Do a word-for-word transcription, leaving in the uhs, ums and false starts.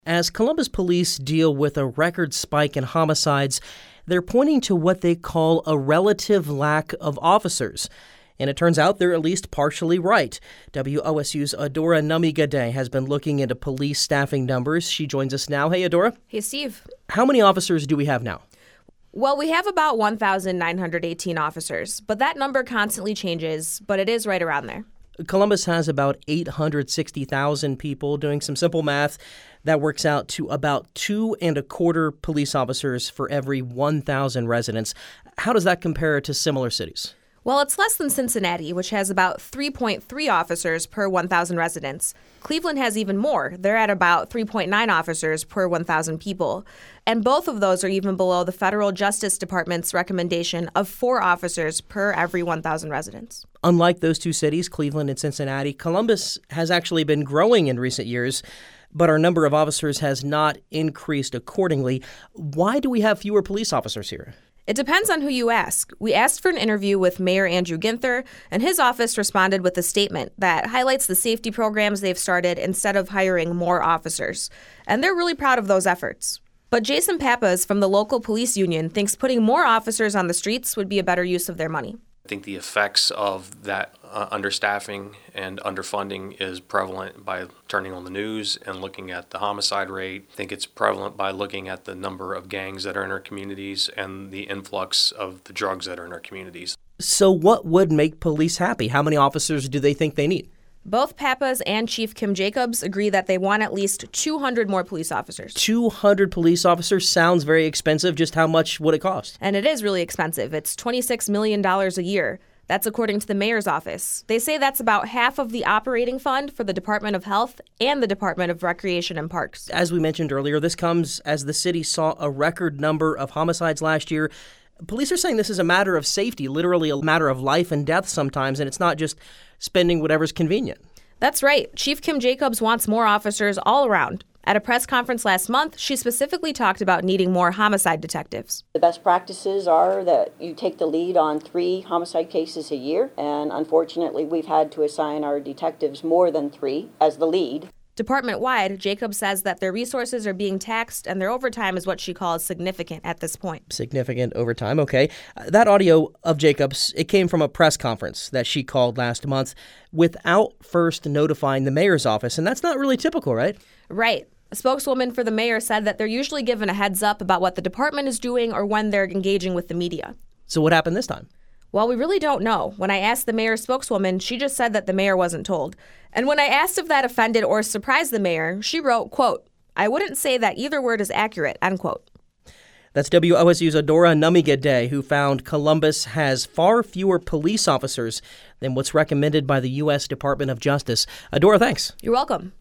As Columbus police deal with a record spike in homicides, they're pointing to what they call a relative lack of officers. And it turns out they're at least partially right. W O S U's Adora Namigadé has been looking into police staffing numbers. She joins us now. Hey, Adora. Hey, Steve. How many officers do we have now? Well, we have about one thousand nine hundred eighteen officers, but that number constantly changes, but it is right around there. Columbus has about eight hundred sixty thousand people. Doing some simple math, that works out to about two and a quarter police officers for every one thousand residents. How does that compare to similar cities? Well, it's less than Cincinnati, which has about three point three officers per one thousand residents. Cleveland has even more. They're at about three point nine officers per one thousand people. And both of those are even below the Federal Justice Department's recommendation of four officers per every one thousand residents. Unlike those two cities, Cleveland and Cincinnati, Columbus has actually been growing in recent years, but our number of officers has not increased accordingly. Why do we have fewer police officers here? It depends on who you ask. We asked for an interview with Mayor Andrew Ginther, and his office responded with a statement that highlights the safety programs they've started instead of hiring more officers. And they're really proud of those efforts. But Jason Pappas from the local police union thinks putting more officers on the streets would be a better use of their money. I think the effects of that uh, understaffing and underfunding is prevalent by turning on the news and looking at the homicide rate. I think it's prevalent by looking at the number of gangs that are in our communities and the influx of the drugs that are in our communities. So what would make police happy? How many officers do they think they need? Both Pappas and Chief Kim Jacobs agree that they want at least two hundred more police officers. two hundred police officers sounds very expensive. Just how much would it cost? And it is really expensive. It's twenty-six million dollars a year. That's according to the mayor's office. They say that's about half of the operating fund for the Department of Health and the Department of Recreation and Parks. As we mentioned earlier, this comes as the city saw a record number of homicides last year. Police are saying this is a matter of safety, literally a matter of life and death sometimes, and it's not just spending whatever's convenient. That's right. Chief Kim Jacobs wants more officers all around. At a press conference last month, she specifically talked about needing more homicide detectives. The best practices are that you take the lead on three homicide cases a year, and unfortunately we've had to assign our detectives more than three as the lead. Department-wide, Jacobs says that their resources are being taxed and their overtime is what she calls significant at this point. Significant overtime, okay. Uh, that audio of Jacobs, it came from a press conference that she called last month without first notifying the mayor's office, and that's not really typical, right? Right. A spokeswoman for the mayor said that they're usually given a heads up about what the department is doing or when they're engaging with the media. So what happened this time? Well, we really don't know. When I asked the mayor's spokeswoman, she just said that the mayor wasn't told. And when I asked if that offended or surprised the mayor, she wrote, quote, "I wouldn't say that either word is accurate," end quote. That's W O S U's Adora Namigadé, who found Columbus has far fewer police officers than what's recommended by the U S Department of Justice. Adora, thanks. You're welcome.